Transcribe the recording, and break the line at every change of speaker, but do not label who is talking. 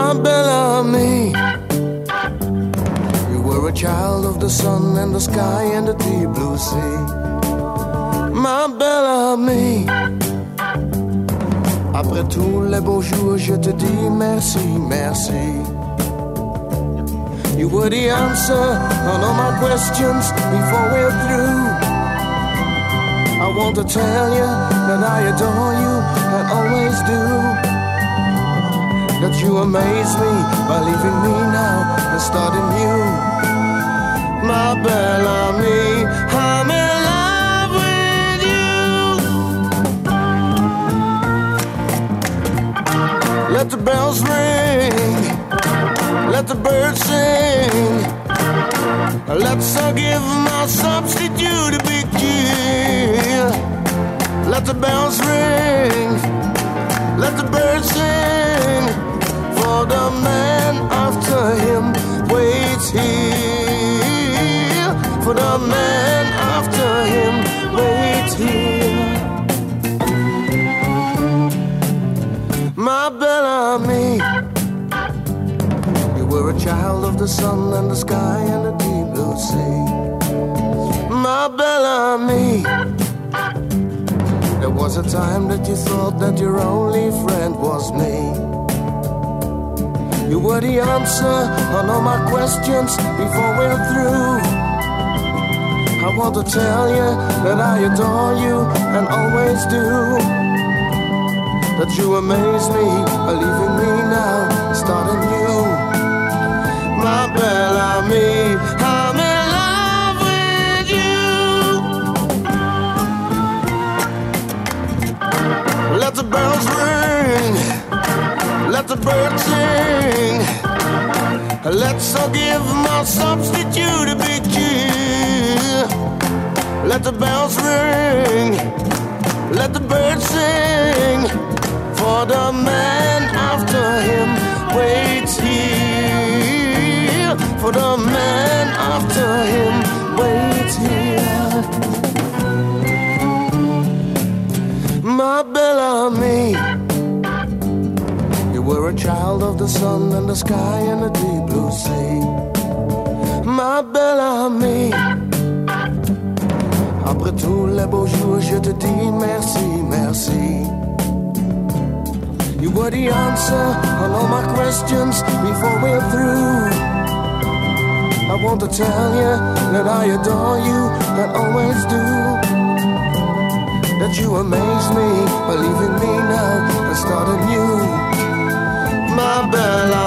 my Bellamy. You were a child of the sun and the sky and the deep blue sea. Ma Bellamy. Après tous les beaux jours, je te dis merci, merci. You were the answer on all my questions before we're through. I want to tell you that I adore you and always do. That you amaze me by leaving me now and starting new. My Bellamy, I'm in love with you. Let the bells ring, let the birds sing. Let's give my substitute a big cheer. Let the bells ring, let the birds sing. For the man after him waits here. For the man after him waits here. My Bellamy. You were a child of the sun and the sky and the deep blue sea. My Bellamy. There was a time that you thought that your only friend was me. You were the answer on all my questions before we're through. I want to tell you that I adore you and always do. That you amaze me by leaving me now and starting new. My Bellamy, I'm in love with you. Let the bells ring, let the birds sing. Let's give my substitute a big cheer. Let the bells ring, let the birds sing. For the man after him waits here. For the man after him waits here. My Bellamy. You were a child of the sun and the sky and the deep blue sea. Ma Bellamy. Après tous les beaux jours, je te dis merci, merci. You were the answer on all my questions before we're through. I want to tell you that I adore you and always do. That you amaze me by leaving me now and starting new. My Bella.